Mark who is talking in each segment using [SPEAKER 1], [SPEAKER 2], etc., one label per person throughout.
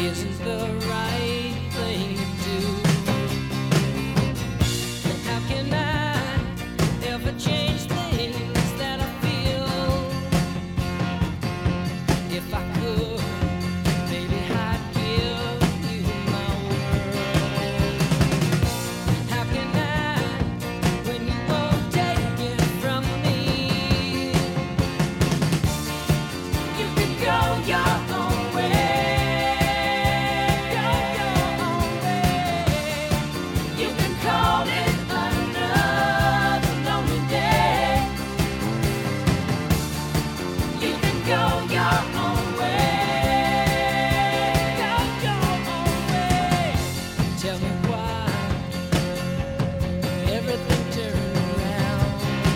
[SPEAKER 1] isn't the right thing to do. And how can I ever change things that I feel? If I could, maybe I'd give you my world. How can I, when you won't take it from me? You can go your own way. Go your own way. You can call it another lonely day. You can go your own way. Go your own way. Tell me why everything turned around.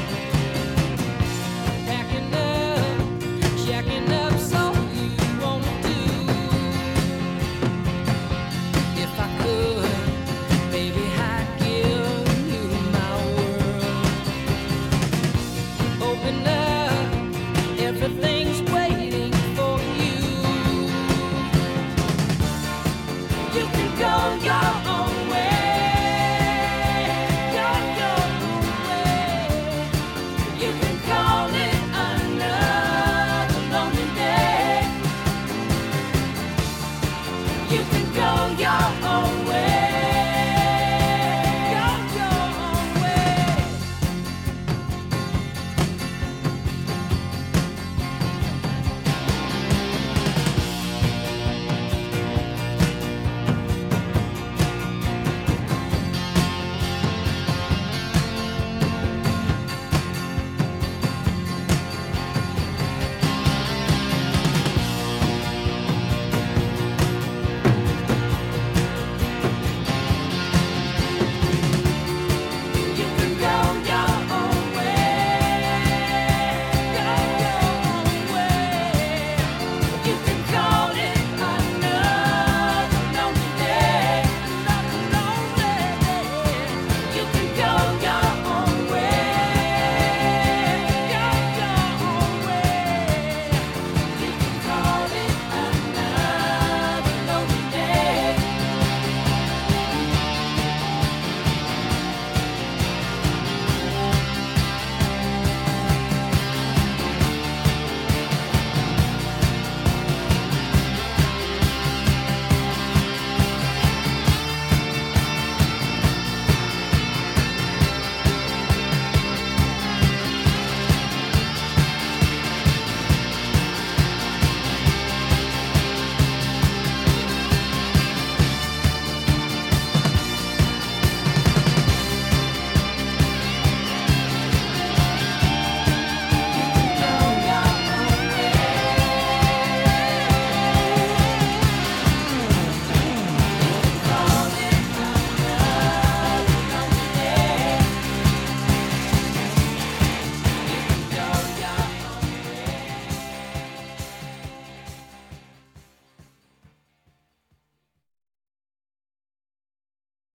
[SPEAKER 1] Packing up, checking up, so you wanna do. If I could, baby, I'd give you my world. Open up everything.